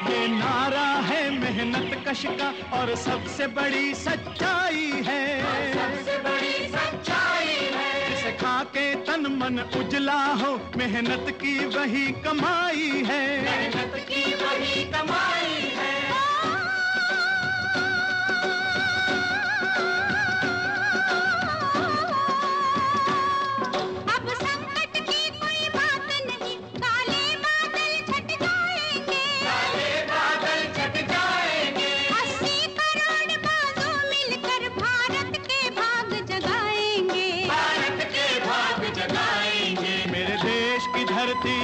ये नारा है मेहनत कश का और सबसे बड़ी सच्चाई है, सबसे बड़ी सच्चाई है। जिसे खा के तन मन उजला हो, मेहनत की वही कमाई है, मेहनत की वही कमाई है। धरती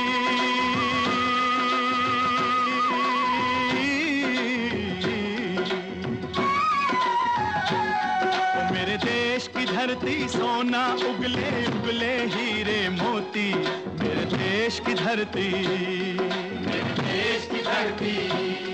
मेरे देश की धरती, सोना उगले उगले हीरे मोती, मेरे देश की धरती, मेरे देश की धरती।